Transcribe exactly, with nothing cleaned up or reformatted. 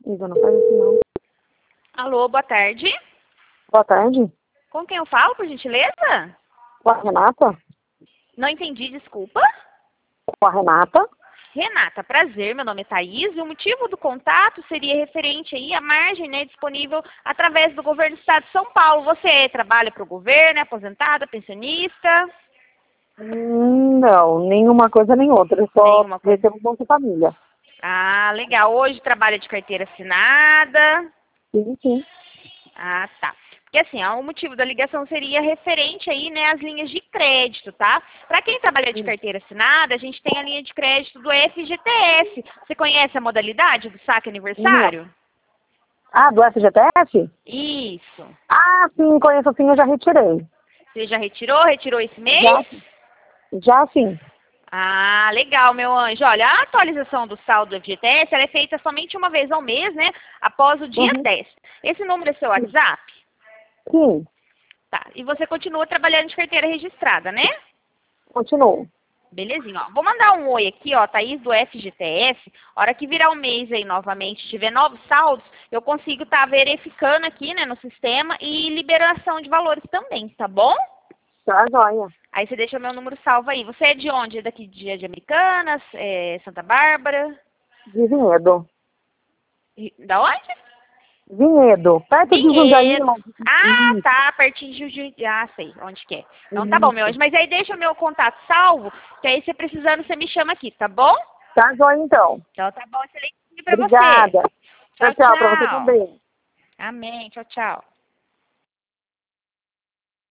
Isa, não faz assim não. Alô, boa tarde. Boa tarde. Com quem eu falo, por gentileza? Com a Renata? Não entendi, desculpa. Com a Renata? Renata, prazer, meu nome é Thaís e o motivo do contato seria referente aí à margem, né, disponível através do governo do estado de São Paulo. Você trabalha para o governo, é aposentada, pensionista? Hum, Não, nenhuma coisa nem outra. Eu só Nenhuma coisa. recebo Bolsa Família. Ah, legal. Hoje trabalha de carteira assinada. Sim, sim. Ah, tá. Porque assim, ó, o motivo da ligação seria referente aí, né, às linhas de crédito, tá? Para quem trabalha de carteira assinada, a gente tem a linha de crédito do F G T S. Você conhece a modalidade do saque Não. aniversário? Ah, do F G T S? Isso. Ah, sim, conheço sim, eu já retirei. Você já retirou? Retirou esse mês? Já, já sim. Ah, legal, meu anjo. Olha, a atualização do saldo do F G T S, ela é feita somente uma vez ao mês, né? Após o dia Uhum. dez. Esse número é seu WhatsApp? Sim, Tá. E você continua trabalhando de carteira registrada, né? continuo. Belezinha, ó. Vou mandar um oi aqui, ó, Thaís do F G T S. Hora que virar o mês aí novamente, tiver novos saldos, eu consigo estar verificando aqui, né, no sistema e liberação de valores também, tá bom? Tá, joia. Aí você deixa meu número salvo aí. Você é de onde? É daqui de, de Americanas? É Santa Bárbara? De Vinhedo. E- Da onde? Vinhedo. Perto de Jundiaí. Vinhedo. Mas... Ah, Isso, tá, pertinho de Juiz. Ah, sei, onde que é. Então tá bom, meu isso. anjo. Mas aí deixa o meu contato salvo, que aí você precisando, você me chama aqui, tá bom? Tá, joia então. Então tá bom, excelente dia pra você. Obrigada. Tchau, Tchau, tchau, pra você tchau. também. Amém, tchau, tchau.